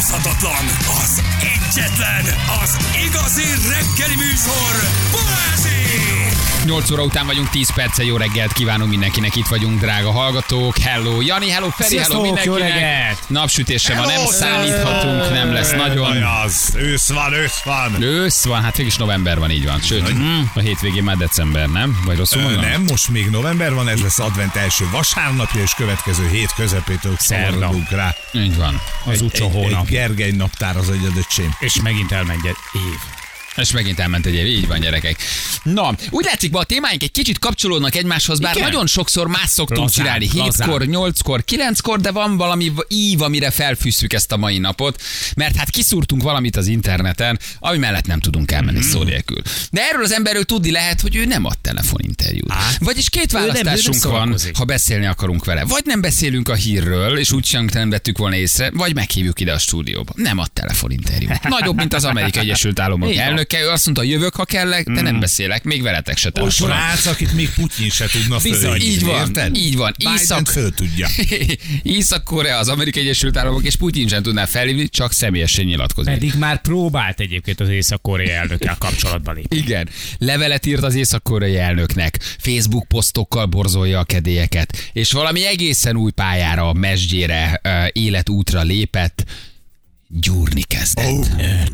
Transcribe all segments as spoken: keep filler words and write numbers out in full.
utánozhatatlan, az egyetlen, az igazi reggeli műsor, Balázsék! nyolc óra után vagyunk, tíz perccel, jó reggelt kívánunk mindenkinek, itt vagyunk, drága hallgatók. Hello, Jani, hello, Feri, Sziasztok, hello mindenkinek. jó reggelt! Napsütésre ma nem Hello, számíthatunk, nem lesz nagyon. Az, ősz van, ősz van. Ősz van, hát végig is november van, így van. Sőt, a hétvégén már december, nem? Vagy rosszul Ö, mondom? nem, most még november van, ez lesz advent első vasárnapja, és következő hét közepétől szavarodunk rá. Így van. Az utolsó Egy, hónap. egy Gergely naptár az egyedöcsém. És megint elmegy egy év. És megint elment egy év, így van, gyerekek. Na, úgy látszik, be a témáink egy kicsit kapcsolódnak egymáshoz, bár Igen. nagyon sokszor más szoktunk Lazán, csinálni. Hétkor, lazán. nyolckor, kilenckor, de van valami ív, amire felfűzzük ezt a mai napot, mert hát kiszúrtunk valamit az interneten, ami mellett nem tudunk elmenni mm. szó nélkül. De erről az emberről tudni lehet, hogy ő nem ad telefoninterjút. Á. Vagyis két Ő nem- ő nem választásunk van, szórakozik. ha beszélni akarunk vele. Vagy nem beszélünk a hírről, és úgy sem nem vettük volna észre, vagy meghívjuk ide a stúdióba. Nem ad telefoninterjút. Nagyobb, mint az Amerikai Egyesült Államok Így van. elnöke, ő azt mondta, jövök, ha kellek, de nem beszélek, még veletek se Ó, társulok. srác, akit még Putyin se tudna Bizony, fölhívni, így van, érted? így van. Biden Észak- föl tudja. Észak-Korea, az Amerikai Egyesült Államok és Putyin sem tudná felhívni, csak személyesen nyilatkozni. Pedig már próbált egyébként az Észak-Korea elnökkel kapcsolatban lépni. Igen, levelet írt az észak-koreai elnöknek, Facebook posztokkal borzolja a kedélyeket, és valami egészen új pályára, mesdjére, ö, életútra lépett, gyúrni kezdett. Oh.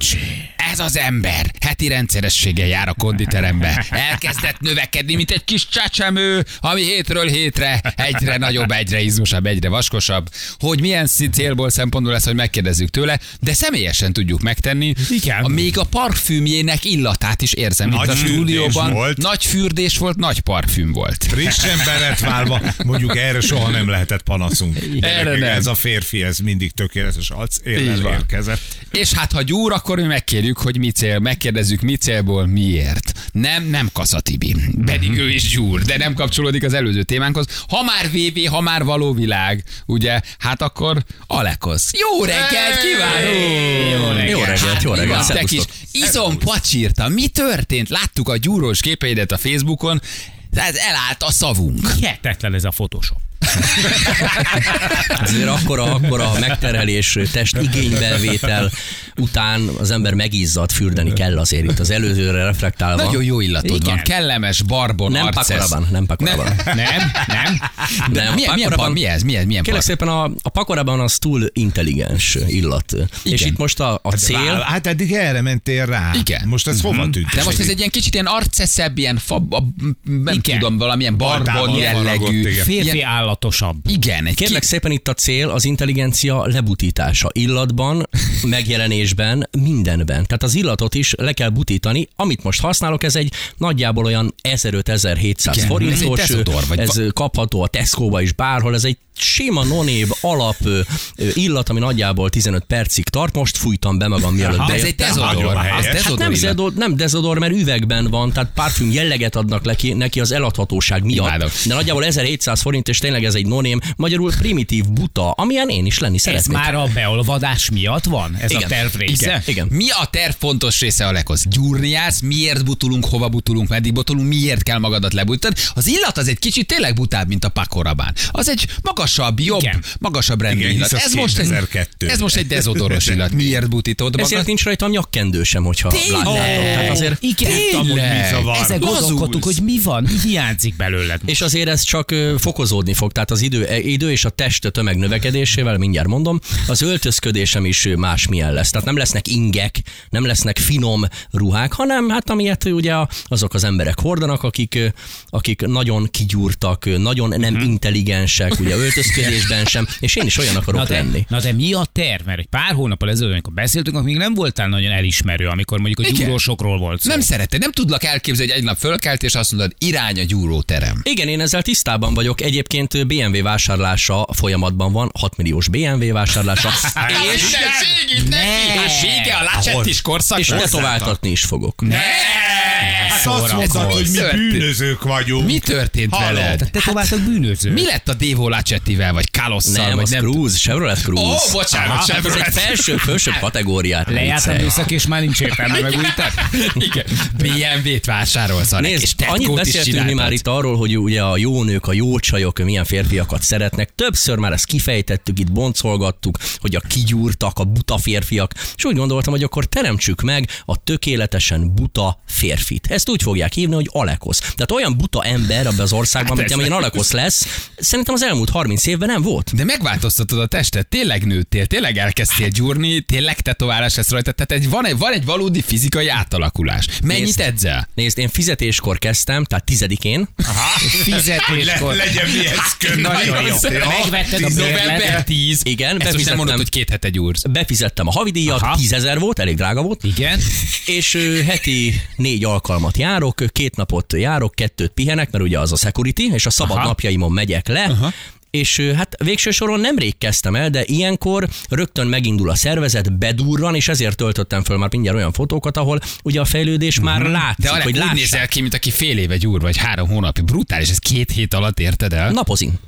Ez az ember heti rendszerességgel jár a konditerembe. Elkezdett növekedni, mint egy kis csecsemő, ami hétről hétre egyre nagyobb, egyre izmosabb, egyre vaskosabb. Hogy milyen szí- célból, szempontból lesz, hogy megkérdezzük tőle, de személyesen tudjuk megtenni. Igen. A, még a parfümjének illatát is érzem Nagy itt a fürdés stúdióban. volt. Nagy fürdés volt, nagy parfüm volt. Frissen beletválva, mondjuk erre soha nem lehetett panaszunk. Erre nem. Ez a férfi, ez mindig tökéletes arc Így van. érkezett. És hát ha gyúr, akkor mi megkérjük, hogy mi cél, megkérdezzük mi célból, miért. Nem, nem Kassa Tibi, pedig ő is gyúr, de nem kapcsolódik az előző témánkhoz. Ha már vé vé, ha már való világ, ugye, hát akkor Alekosz. Jó reggelt kívánunk! Jó reggelt. Jó reggelt, jó reggelt, Hát, te kis szervusztok. izom pacsírta, mi történt? Láttuk a gyúrós képeidet a Facebookon, tehát elállt a szavunk. Hihetetlen ez a Photoshop. Azért akkora, akkora megterhelés, test igénybevétel után az ember megizzadt, fürdeni kell azért itt az előzőre reflektálva. Nagyon jó illatod Igen. van, kellemes, barbon, Nem arcesz. pakorában, nem pakorában. Nem, nem. De Nem, milyen, milyen, par, mi ez? Milyen, milyen Kérlek par? szépen, a, a pakorában az túl intelligens illat. És itt most a, a cél... Cél? Hát eddig erre mentél rá. Igen. Most ez hova tűnt? De most ez egy ilyen kicsit ilyen arceszebb, ilyen fa, a, nem Igen. tudom, valamilyen barbon Bardával jellegű. faragott, igen. Férfi Ilyen- állatosabb. Igen, egy Kérlek ki... szépen, itt a cél az intelligencia lebutítása. Illatban, megjelenésben, mindenben. Tehát az illatot is le kell butítani. Amit most használok, ez egy nagyjából olyan ezeröt-ezerhétszáz Igen, forintos. ez egy Tesodor, vagy ez va- kapható a Tesco-ba is bárhol. Ez egy sima nonév alap ö, ö, illat, ami nagyjából tizenöt percig tart. Most fújtam be magam mielőtt De ez egy bejöttem. Nagyon dezodor. helyes. Az Hát dezodor Nem, illat. zedor, nem dezodor, mert üvegben van, tehát parfüm jelleget adnak neki, neki az eladhatóság miatt. Imádok. De nagyjából ezerhétszáz forint, és tényleg ez egy noném, magyarul primitív buta, amilyen én is lenni Ez szeretnék. már a beolvadás miatt van? Ez Igen. a terv része? Igen. Igen. Mi a terv fontos része, Alekosz? Gyúrni jársz, miért butulunk, hova butulunk, meddig butulunk, miért kell magadat lebutítani? Az illat az egy kicsit tényleg butább, mint a pakorabán. Az egy magasabb, jobb, Igen. magasabb rendű Igen, illat. hisz az Ez most, egy, kétezer-kettő. ez most egy dezodoros illat. Miért butítod magad? Ezért nincs rajtam nyakkendő sem, hogyha Tényleg? látjátok. Tehát azért, Igen, Tényleg? mi zavar? Ezek Lazulsz. gondolkodtuk, hogy mi van, mi hiányzik belőled. és azért ez csak ö, fokozódni fog, tehát az idő, e, idő és a test tömeg növekedésével, mindjárt mondom, az öltözködésem is ö, másmilyen lesz. Tehát nem lesznek ingek, nem lesznek finom ruhák, hanem hát amilyet ö, ugye a- azok az emberek hordanak, akik, ö, akik nagyon kigyúrtak, ö, nagyon nem Mhm. intelligensek, ugye öltözködésben sem, és én is olyan Na akarok de, lenni. na de mi a terv? Mert egy pár hónappal ezelőtt, amikor beszéltünk, akkor még nem voltál nagyon elismerő, amikor mondjuk a Igen. gyúrósokról volt szó. Nem szereted, nem tudlak elképzelni, hogy egy nap fölkelt, és azt mondod, irány a gyúróterem. Igen, én ezzel tisztában vagyok. Egyébként bé em vé vásárlása folyamatban van, hat milliós bé em vé vásárlása, És segít neki! Hát vége a Lacsettis korszak. és tetováltatni is fogok. Ne! Hát azt mondtad, hogy mi bűnözők vagyunk. Mi történt veled? Te továbbtak bűnöző. Mi lett a Devo Lacsettivel, vagy Kalosszal? Nem, vagy az Cruise, Chevrolet Cruise. Ó, oh, bocsánat, Chevrolet. Ez egy felső, felsőbb kategóriát. Lejárt a műszak, és már nincs értelme megújítani. Igen. bé em vé-t vásárolsz, Arek, és Nézd, annyit tetkót is beszéltünk mi csináltad. már itt arról, hogy ugye a jó nők, a jó csajok milyen férfiakat szeretnek. Többször már ezt kifejtettük, itt boncolgattuk, hogy a kigyúrtak, a buta férfiak. És úgy gondoltam, hogy akkor teremtsük meg a tökéletesen buta férfit. Ezt úgy fogják hívni, hogy Alekosz. Tehát olyan buta ember abban az országban, Hát mint amilyen Alekosz lesz, szerintem az elmúlt harminc évben nem volt. De megváltoztatod a testet, tényleg nőttél, tényleg elkezdtél gyúrni, tényleg tetoválás lesz rajta, tehát egy, van, egy, van egy valódi fizikai átalakulás. Mennyit Nézd, edzel? Nézd, én fizetéskor kezdtem, tehát tizedikén. Fizetéskor. Le, legyen mi ez könnyű. Nagyon jó. Megvetted a November bérletet. tíz. Igen, Ezt most nem befizettem. mondod, hogy két hete gyúrsz. Befizettem a havidíjat, Aha. tízezer volt, elég drága volt. Igen. És ö, heti négy alkalmat járok, két napot járok, kettőt pihenek, mert ugye az a security, és a szabad Aha. napjaimon megyek le. Aha. És ö, hát végső soron nemrég kezdtem el, de ilyenkor rögtön megindul a szervezet, bedurran, és ezért töltöttem föl már mindjárt olyan fotókat, ahol ugye a fejlődés már látszik, De Arek, hogy úgy lássák. nézel ki, mint aki fél éve gyúr, vagy három hónapja. Brutális, ez két hét alatt érted el? Napozin.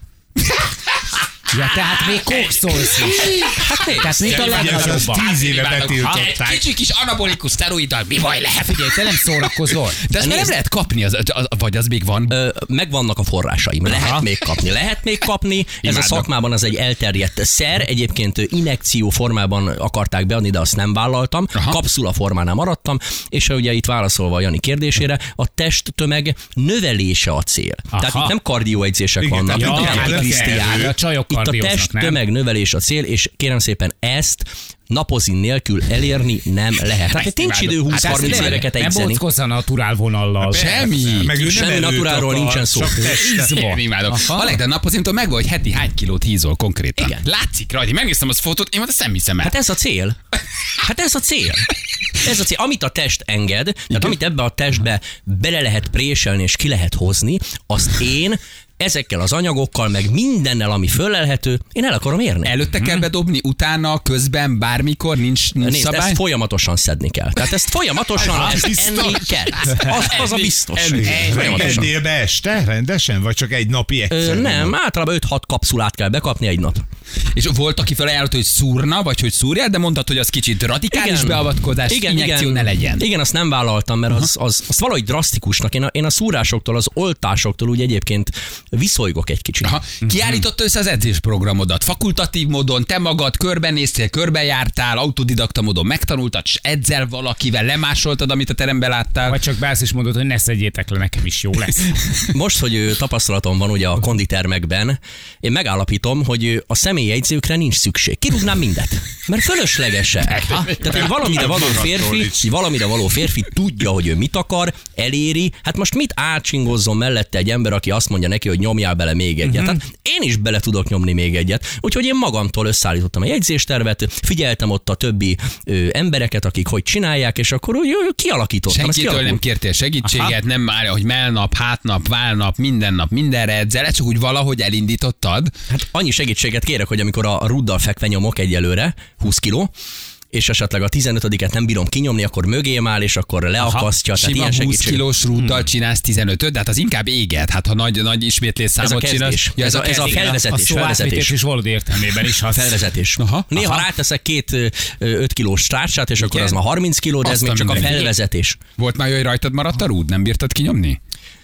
Ja, tehát még kokszolsz is. Hát nézd. Tehát mint a Ugye az legnagyobbak. tíz éve Imádok. betiltották. Egy kicsi kis anabolikus szteroiddal, mi baj lehet? Figyelj, te nem szórakozol. De ezt már nem Nézd. lehet kapni, az, az, vagy az még van. Ö, megvannak a forrásaim. Lehet Aha. még kapni. Lehet még kapni. Ez Imádok. a szakmában az egy elterjedt szer. Egyébként injekció formában akarták beadni, de azt nem vállaltam. Aha. Kapszula formánál maradtam. És ugye itt válaszolva a Jani kérdésére, a testtömeg növelése a cél. Aha. Tehát itt nem kardioegyzések Igen, vannak. tehát itt ja, nem hát Krisztián. a csajok Itt a kardióznak, testtömeg növelés a cél, és kérem szépen ezt napozin nélkül elérni nem lehet. Hát nincs idő húsz-harminc nem- éveket Nem egyszeni. bockozz a naturál vonallal. Semmi. Meg ő nem Semmi erőt naturálról akar, nincsen szó. csak testet. Én imádok. Aha. Alek, de napozintól megvan, hogy heti hány kilót hízol konkrétan. Igen. Látszik rajta, én megnéztem az fotót, én mondta, nem hiszem el. Hát ez a cél. Hát ez a cél. Ez a cél. Amit a test enged, tehát amit ebbe a testbe bele lehet préselni és ki lehet hozni, azt én ezekkel az anyagokkal, meg mindennel, ami föllelhető, én el akarom érni. Előtte kell bedobni, utána, közben, bármikor, nincs, nincs Nézd, szabály? ezt folyamatosan szedni kell. Tehát ezt folyamatosan Ez ezt biztos. enni kell. Az, az a biztos. enni. Folyamatosan. Ennél be este rendesen, vagy csak egy napi egyszer? Ö, nem, általában öt-hat kapszulát kell bekapni egy nap. És volt, aki felajánlott, hogy szúrna, vagy hogy szúrjál, de mondtad, hogy az kicsit radikális Igen. beavatkozás, Igen, injekció igen. ne legyen. Igen, azt nem vállaltam, mert az, az, az valahogy drasztikusnak. Én a, én a szúrásoktól, az oltásoktól úgy egyébként viszolygok egy kicsit. Aha. Kiállította össze az edzésprogramodat. Fakultatív módon, te magad körbenéztél, körbejártál, autodidakta módon megtanultad, és edzel valakivel, lemásoltad, amit a teremben láttál. Vagy csak beállsz és mondod, hogy ne szedjétek le, nekem is jó lesz. Most, hogy ö, tapasztalatom van ugye a konditermekben, én megállapítom, hogy ö, a személyjegyzőkre nincs szükség. Kirúgnám mindet. Mert fölöslegesek. Tehát egy valamire való férfi, egy valamire való férfi tudja, hogy ő mit akar, eléri. Hát most mit ácsingozzon mellette egy ember, aki azt mondja neki, hogy nyomjál bele még egyet. Hát én is bele tudok nyomni még egyet. Úgyhogy én magamtól összeállítottam egy jegyzéstervet, figyeltem ott a többi ö, embereket, akik hogy csinálják, és akkor úgy ö, kialakítottam. Ez Senkitől nem kialakult. kértél segítséget, Aha. nem már, hogy melnap, hátnap, válnap, minden nap, mindenre edzel, csak úgy valahogy elindítottad. Hát annyi segítséget kérek, hogy amikor a ruddal fekve nyomok egyelőre, húsz kiló, és esetleg a tizenötödiket nem bírom kinyomni, akkor mögém áll, és akkor leakasztja. Tehát Sima ilyen húsz segítség. kilós rúddal csinálsz tizenötöt, de hát az inkább éget. Hát ha nagy, nagy ismétlés Ez a számot kezdés. csinálsz. Ja, Ez a- ez a kezdés. felvezetés. A szó átvétés felvezetés. is valódi értelmében is hasz. Felvezetés. Aha. Néha Aha. ráteszek két ö, öt kilós tárcsát, és akkor Igen. az már harminc kiló, de ez Azt még a csak a mindenki. felvezetés. Volt már jó, hogy rajtad maradt a rúd? Nem bírtad kinyomni?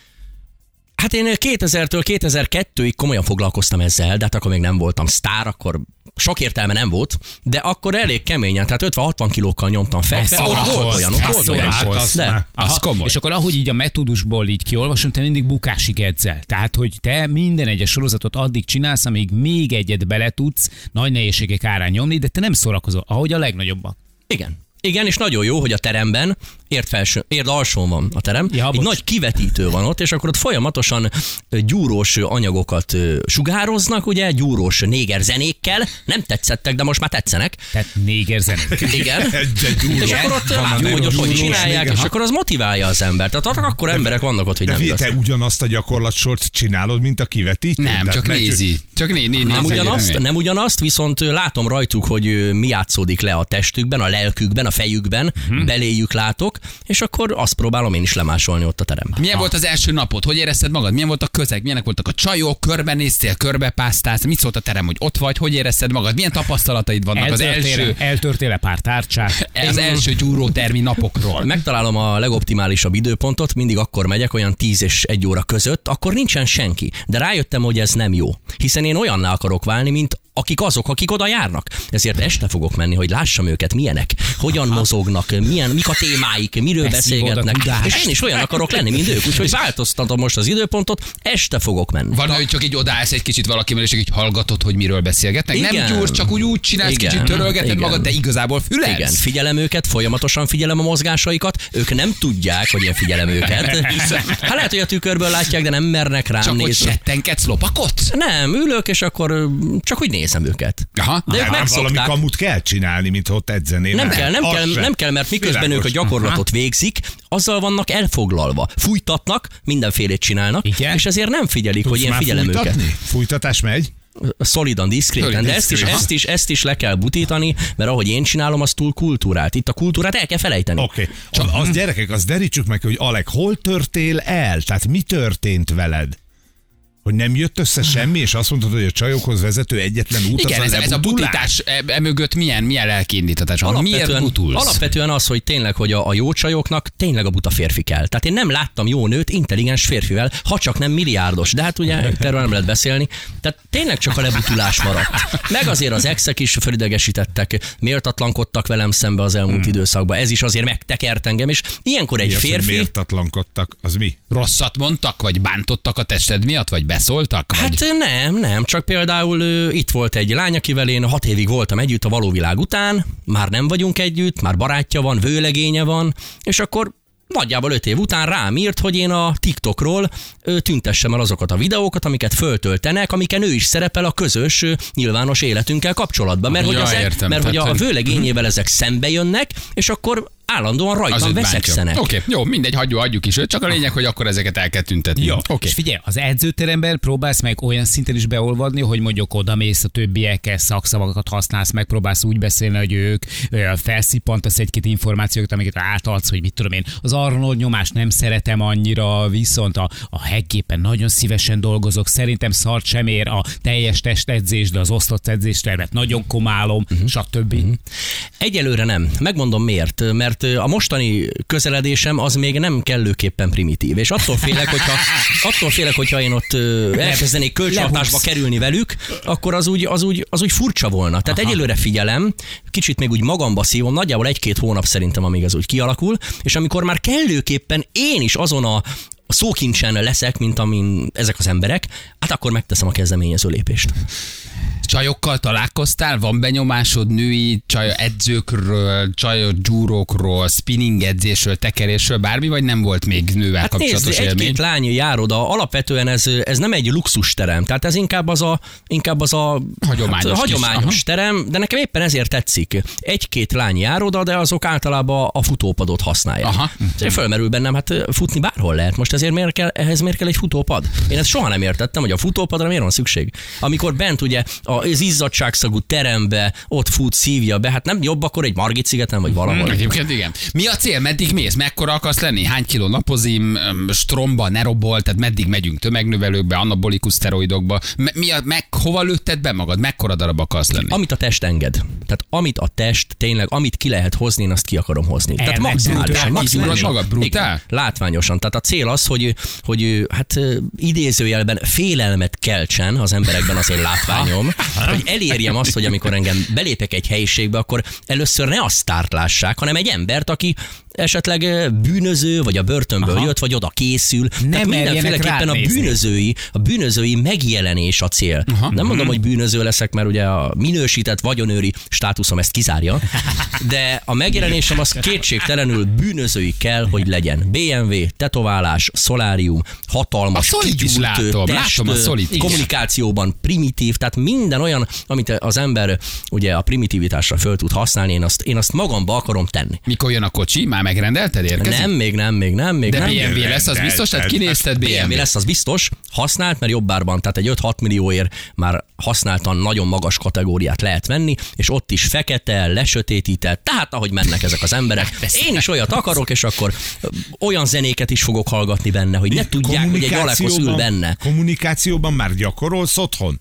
Hát én kétezertől kétezer-kettőig komolyan foglalkoztam ezzel, de hát akkor még nem voltam sztár, akkor sok értelme nem volt, de akkor elég keményen, tehát ötven-hatvan kilókkal nyomtam fel. Ez Ott szórakozz, volt olyan, ott ez volt olyan. szórakozz. De. Az komoly. És akkor ahogy így a metódusból így kiolvasom, te mindig bukásig edzel. Tehát, hogy te minden egyes sorozatot addig csinálsz, amíg még egyet bele tudsz nagy nehézségek árán nyomni, de te nem szórakozol, ahogy a legnagyobbak. Igen. Igen, és nagyon jó, hogy a teremben, ért, felső, ért alsón van a terem, Ja, egy bocs. nagy kivetítő van ott, és akkor ott folyamatosan ö, gyúrós ö, anyagokat ö, sugároznak, ugye, gyúrós néger zenékkel, nem tetszettek, de most már tetszenek. Tehát néger zenék. Igen. Egy gyúrós. És akkor ott Van a látjuk, hogy ott hogy gyúrós csinálják, néger. és akkor az motiválja az embert. Tehát ott akkor emberek vannak ott, hogy De nem figyelj, te igaz. ugyanazt a gyakorlatsort csinálod, mint a kivetítő? Nem, Tehát csak meg- nézi. Csak né, né, Nem nézi ugyanazt, egyet. nem ugyanazt, viszont ö, látom rajtuk, hogy ö, mi játszódik le a testükben, a lelkükben, a fejükben, beléjük látok, csinálok, és akkor azt próbálom én is lemásolni ott a teremben. Milyen ha. volt az első napod? Hogy érezted magad? Milyen volt a közeg? Milyenek voltak a csajok? Körbenéztél, körbepásztálsz? Mit szólt a terem, hogy ott vagy? Hogy érezted magad? Milyen tapasztalataid vannak az első... Eltörtél-e pár tárcsát? Az első gyúrótermi napokról. Megtalálom a legoptimálisabb időpontot, mindig akkor megyek, olyan tíz és egy óra között, akkor nincsen senki. De rájöttem, hogy ez nem jó. Hiszen én olyanná akarok válni, mint akik azok, akik oda járnak. Ezért este fogok menni, hogy lássam őket, milyenek, hogyan mozognak, milyen, mik a témáik, miről beszélgetnek. És én is olyan akarok lenni, mint ők. Úgyhogy változtatom most az időpontot, este fogok menni. Van, hogy csak így odaállsz egy kicsit valakivel, és így hallgatod, hogy miről beszélgetnek. Igen. Nem gyúrsz, csak úgy, úgy csinálsz, igen. Kicsit törölgeted igen. magad, de igazából fülelsz. Igen, figyelem őket, folyamatosan figyelem a mozgásaikat, ők nem tudják, hogy én figyelem őket. Hát lehet, hogy a tükörből látják, de nem mernek rám csak nézni. Csak hogy settenkedsz, lopakodsz? Nem, ülök, és akkor csak úgy nézem őket. Aha. De ők nem valami kamut kell csinálni, mint ott edzenél. Nem kell, nem kell, nem kell, mert miközben Világos. Ők a gyakorlatot Aha. végzik, azzal vannak elfoglalva. Fújtatnak, mindenfélét csinálnak, igen? És ezért nem figyelik, Tudsz hogy én figyelem fújtatni? Őket. Fújtatás megy? Szolidan, diszkréten, de ezt is, ezt, is, ezt is le kell butítani, mert ahogy én csinálom, az túl kultúrált. Itt a kultúrát el kell felejteni. Oké. Okay. Az gyerekek, azt derítsük meg, hogy Alek, hol törtél el? Tehát mi történt veled? Hogy nem jött össze semmi, és azt mondtad, hogy a csajokhoz vezető egyetlen út igen, az ez, ez a butítás emögött e milyen, milyen lelkiindítatás van? Miért butulsz? Alapvetően az, hogy tényleg, hogy a, a jó csajoknak tényleg a buta férfi kell. Tehát én nem láttam jó nőt intelligens férfivel, ha csak nem milliárdos. De hát ugye erről nem lehet beszélni. Tehát tényleg csak a lebutulás maradt. Meg azért az exek is fölidegesítettek, méltatlankodtak velem szembe az elmúlt hmm. időszakban. Ez is azért megtekert engem, és ilyenkor egy mi férfi... Az, méltatlankodtak, az mi? Rosszat mondtak, vagy bántottak a tested miatt, vagy beszóltak? Vagy? Hát nem, nem, csak például uh, itt volt egy lány, akivel én hat évig voltam együtt a való világ után, már nem vagyunk együtt, már barátja van, vőlegénye van, és akkor nagyjából öt év után rám írt, hogy én a TikTokról ö, tüntessem el azokat a videókat, amiket föltöltenek, amiken ő is szerepel a közös ö, nyilvános életünkkel kapcsolatban. Mert, ja, hogy, ezek, értem, mert tehát, hogy a vőlegényével ezek szembe jönnek, és akkor állandóan rajtam veszekszenek. Oké, okay, jó, mindegy, hagyjuk, hagyjuk is őt, csak a lényeg, hogy akkor ezeket el kell tüntetni. Jó, okay. És figyelj, az edzőteremben próbálsz meg olyan szinten is beolvadni, hogy mondjuk odamész a többiekkel, szakszavakat használsz, megpróbálsz úgy beszélni, hogy ők felszippantasz egy-két információt, amiket átadsz, hogy mit tudom én, az Arnold nyomást nem szeretem annyira, viszont a, a heggépen nagyon szívesen dolgozok, szerintem szart sem ér a teljes testedzés, de az osztott edzéstervet nagyon komálom, uh-huh. stb. Uh-huh. Egyelőre nem. Megmondom miért, mert a mostani közeledésem az még nem kellőképpen primitív, és attól félek, hogyha, attól félek, hogyha én ott elkezdenék kölcsönhatásba kerülni velük, akkor az úgy, az úgy, az úgy furcsa volna. Tehát Aha. egyelőre figyelem, kicsit még úgy magamba szívom, nagyjából egy-két hónap szerintem, amíg ez úgy kialakul, és amikor már kellőképpen én is azon a a szókincsen leszek, mint amin ezek az emberek, hát akkor megteszem a kezdeményező lépést. Csajokkal találkoztál? Van benyomásod női csaj edzőkről, csaj gyúrókról, spinning edzésről, tekerésről, bármi, vagy nem volt még nővel hát kapcsolatos nézd, élmény? Egy-két lány jár oda, alapvetően ez, ez nem egy luxusterem, tehát ez inkább az a, inkább az a hagyományos, hát, hagyományos terem, de nekem éppen ezért tetszik. Egy-két lány jár oda, de azok általában a futópadot használják. Aha. Fölmerül bennem, hát futni bárhol lehet. Most ezért miért kell, ehhez miért kell egy futópad? Én ezt soha nem értettem, hogy a futópadra miért van szükség. Amikor bent ugye az izzadságszagú terembe ott fut, szívja be, hát nem jobb akkor egy Margit szigeten, vagy valahol. Egyébként igen. Mi a cél? Meddig mész? Mekkora akarsz lenni? Hány kiló napozim, stromba, nerobol, tehát meddig megyünk tömegnövelőkbe, anabolikus szteroidokba? Mi a, meg, hova lőtted be magad? Mekkora darab akarsz lenni? Amit a test enged. Tehát amit a test tényleg, amit ki lehet hozni, én azt ki akarom hozni. El, tehát maximálisan. Maximálisan magad, brutál? Látványosan. Tehát a cél az, hogy, hogy hát idézőjelben félelmet keltsen az emberekben az én látványom, hogy elérjem azt, hogy amikor engem belépek egy helyiségbe, akkor először ne a sztárt lássák, hanem egy embert, aki esetleg bűnöző, vagy a börtönből Aha. jött, vagy oda készül. Nem Tehát mindenféleképpen a bűnözői, a bűnözői megjelenés a cél. Aha. Nem mondom, hogy bűnöző leszek, mert ugye a minősített vagyonőri státuszom ezt kizárja, de a megjelenésem az kétségtelenül bűnözői kell, hogy legyen. bé em vé, tetoválás, szolárium, hatalmas, kigyújt látom, test, látom a szolid, kommunikációban primitív, tehát minden olyan, amit az ember ugye a primitivitásra föl tud használni, én azt, én azt magamba akarom tenni. Mikor jön a kocsi? Már megrendelted? Érkezik? Nem, még nem, még nem, még De nem. bé em vé lesz, az biztos? Tehát kinézted bé em vé? bé em vé lesz, az biztos. Használt, mert jobb árban, tehát egy öt-hat millióért már használtan nagyon magas kategóriát lehet venni, és ott is fekete, lesötétített, tehát ahogy mennek ezek az emberek. Én is olyat akarok, és akkor olyan zenéket is fogok hallgatni benne, hogy ne tudják, hogy egy Alekhoz ül benne. Kommunikációban már gyakorolsz otthon?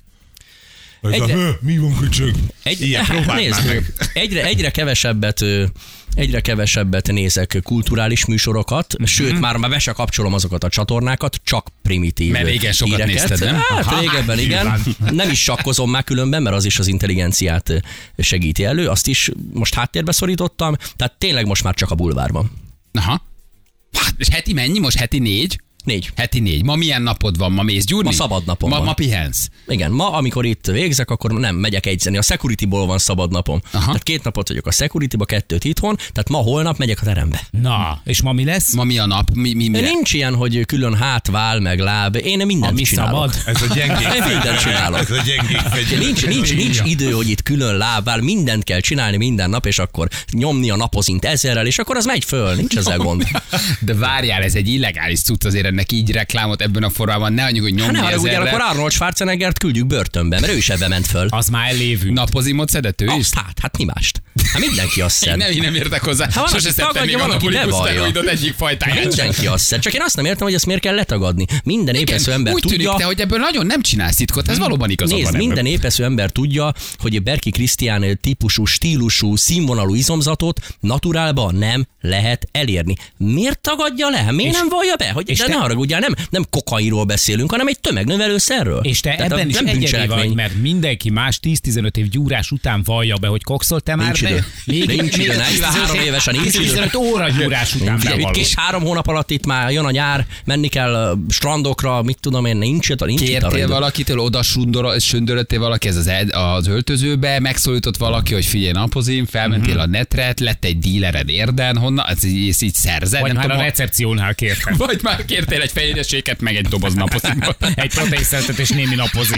Egyre- Egyre... Mi van, köcsög? Egy, Ilyen, hát próbáld nézd, már meg. egyre, egyre kevesebbet ö, egyre kevesebbet nézek kulturális műsorokat, sőt, mm-hmm. már, már be se kapcsolom azokat a csatornákat, csak primitív Mert régen sokat híreket. nézted, nem? Hát Aha, régebben igen. Nem is sakkozom már különben, mert az is az intelligenciát segíti elő. Azt is most háttérbe szorítottam, tehát tényleg most már csak a bulvárban. Aha. Hát, és heti mennyi? Most heti négy? Négy. Heti négy. Ma milyen napod van? Ma mész gyúrni? Ma szabad napom ma, van. Ma pihensz. Igen, ma, amikor itt végzek, akkor nem megyek egyzeni. A Security-ból van szabad napom. Aha. Tehát két napot vagyok a Security-ba, kettőt itthon, tehát ma holnap megyek a terembe. Na, és ma mi lesz? Ma mi a nap? Mi, mi, mi Nincs ilyen, hogy külön hát, váll, meg láb. Én mindent Ami csinálok. szabad. Ez a gyengék. Én mindent csinálok. Ez a gyengék fegyver. Nincs, nincs, nincs idő, hogy itt külön lábbál, mindent kell csinálni minden nap, és akkor nyomni a napozint ezerrel, és akkor az megy föl, nincs ezzel gond. De várjál, ez egy illegális cucc, azért ennek így reklámot ebben a formában, ne annyi, hogy Hát nyomni ne haragudj, ezerre. akkor Arnold Schwarzeneggert küldjük börtönbe, mert ő is ebbe ment föl. Az már elévünk. Napozimot szedett ő is? Azt, hát, hát mi mást? Hát mindenki azt Én szed. nem, én nem értek hozzá. van, Sose aki szedtem tagadja, még van, aki anabolikus bevallja. szteroidot egyik fajtáját sem. Mindenki azt szed. Csak én azt nem értem, hogy ezt miért kell letagadni. Minden épesző ember úgy tűnik, tudja. te, hogy ebből nagyon nem csinálsz titkot, ez valóban igazad Nézd, van ebben. minden épesző ember tudja, hogy Berki Krisztián típusú, stílusú, színvonalú izomzatot naturálban nem lehet elérni. Miért tagadja le? Miért És- nem vallja be? Hogy és de te- ne haragudjál, nem, nem kokainról beszélünk, hanem egy tömegnövelőszerről. És te Tehát ebben is nem egyedi bűncselekmény. vagy, mert mindenki más tíz-tizenöt év gyúrás után vallja be, hogy kokszol, te már Nincs ne- idő. Még, Nincs idő, negyvenhárom évesen nincs idő. tíz-tizenöt óra gyúrás után Ugye, itt bevallod. kis három hónap alatt itt már jön a nyár, menni kell uh, strandokra, mit tudom én, nincs itt, nincs itt arra Kértél idő. valakitől, oda sundor- sündöröttél valaki ez az, ed- az öltözőbe, megszólított valaki, hogy figyelj napozim, felmentél Mhm. a netre, lett egy dílered érden, honnan, ez így, ez így szerzed, Vagy nem már a tudom, recepciónál kértem. vagy már kértél egy fehérjeséket, meg egy doboz napozimot. Egy proteinszeltet és némi napozik.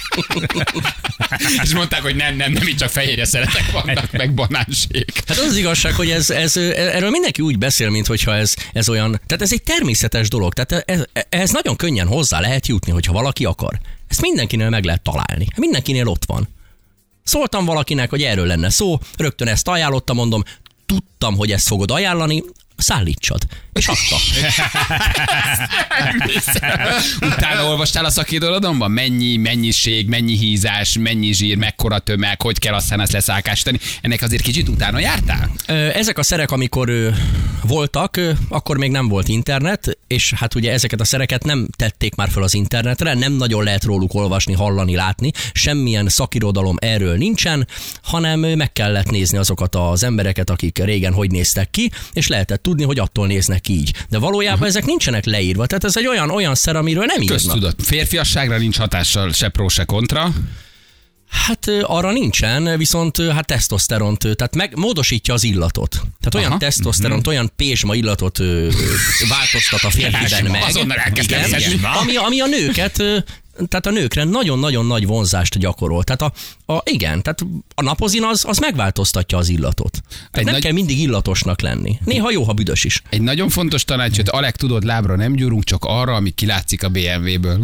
És mondták, hogy nem, nem, nem, itt csak fehérje szeretek vannak, meg banánsék. Hát az az igazság, hogy ez, ez, erről mindenki úgy beszél, mintha ez, ez olyan, tehát ez egy természetes dolog, tehát ez, ehhez nagyon könnyen hozzá lehet jutni, hogyha valaki akar. Ezt mindenkinél meg lehet találni, mindenkinél ott van. Szóltam valakinek, hogy erről lenne szó, rögtön ezt ajánlottam, mondom, tudtam, hogy ezt fogod ajánlani, szállítsad. És adta. Utána olvastál a szakirodalomban? Mennyi mennyiség, mennyi hízás, mennyi zsír, mekkora tömeg, hogy kell aztán ezt leszákásítani. Ennek azért kicsit utána jártál? Ö, Ezek a szerek, amikor ö, voltak, ö, akkor még nem volt internet, és hát ugye ezeket a szereket nem tették már fel az internetre, nem nagyon lehet róluk olvasni, hallani, látni, semmilyen szakirodalom erről nincsen, hanem ö, meg kellett nézni azokat az embereket, akik régen hogy néztek ki, és lehetett tudni, hogy attól néznek így. De valójában uh-huh. ezek nincsenek leírva, tehát ez egy olyan, olyan szer, amiről nem írnak. Köztudott. Férfiasságra nincs hatással se pró, se kontra. Hát ö, arra nincsen, viszont ö, hát tesztoszteront, ö, tehát meg módosítja az illatot. Tehát olyan Aha. tesztoszteront, olyan pézsma illatot ö, ö, változtat a férfiben meg. Azonnal elkezdtem Igen, szedni. ami, ami a nőket, ö, tehát a nőkre nagyon-nagyon nagy vonzást gyakorol. Tehát a, a igen, tehát a napozin az, az megváltoztatja az illatot. Tehát Egy nem nagy- kell mindig illatosnak lenni. Néha jó, ha büdös is. Egy nagyon fontos tanács, hogy Alek, tudod, lábra nem gyúrunk, csak arra, ami kilátszik a bé em véből.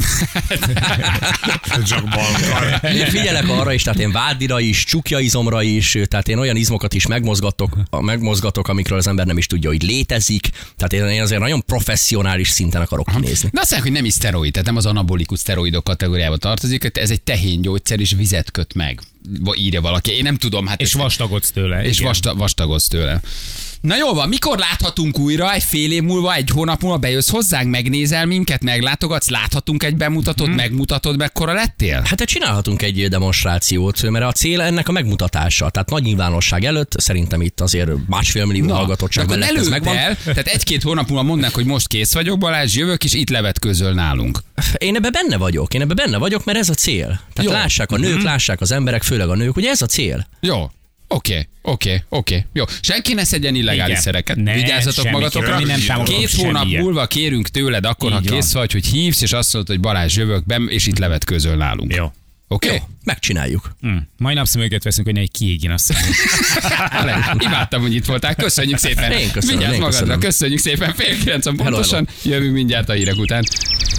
Csak balkar. Én figyelek arra is, tehát én vádira is, csukjaizomra is, tehát én olyan izmokat is megmozgatok, megmozgatok, amikről az ember nem is tudja, hogy létezik. Tehát én azért nagyon professzionális szinten akarok kinézni. De azt mondják, hogy nem is szteroid, tehát nem az anabolikus szteroidok kategóriába tartozik, hogy ez egy tehénygyógyszer, és vizet köt meg. Va- Írja valaki. Én nem tudom. Hát És ez- vastagodsz tőle. És igen. vasta, vastagodsz tőle. Na jó van, mikor láthatunk újra? Egy fél év múlva, egy hónap múlva bejössz hozzánk, megnézel minket, meglátogatsz, láthatunk egy bemutatót, hmm. megmutatod, mekkora lettél? Hát te csinálhatunk egy demonstrációt, mert a cél ennek a megmutatása. Tehát nagy nyilvánosság előtt, szerintem itt azért másfél millió Na, hallgatottság akkor mellett ez előbb megvan. el, tehát egy-két hónap múlva mondnak, hogy most kész vagyok, Balázs, jövök, és itt levetközöl nálunk. Én ebbe benne vagyok, én ebbe benne vagyok, mert ez a cél. Tehát Jó. lássák a nők, lássák az emberek, főleg a nők, ugye ez a cél. Jó. Oké, oké, oké. Jó. Senki ne szedjen illegális Igen. szereket. Ne, Vigyázzatok semmiképpen. magatokra. Mi nem támogatunk Két hónap semmilyen. múlva kérünk tőled akkor, Így ha van. kész vagy, hogy hívsz, és azt mondod, hogy Balázs, jövök be, és itt levetközöl nálunk. Jó. Oké? Okay? Jó, megcsináljuk. Hmm. Majd napszemüveget veszünk, hogy ne kiégjen a szemünk. Imádtam, hogy itt voltál. Köszönjük szépen. Én köszönöm, Mindjárt én magadra. köszönöm. Köszönjük szépen. Fél kilencen Hello, pontosan. Jövünk mindjárt a hírek után.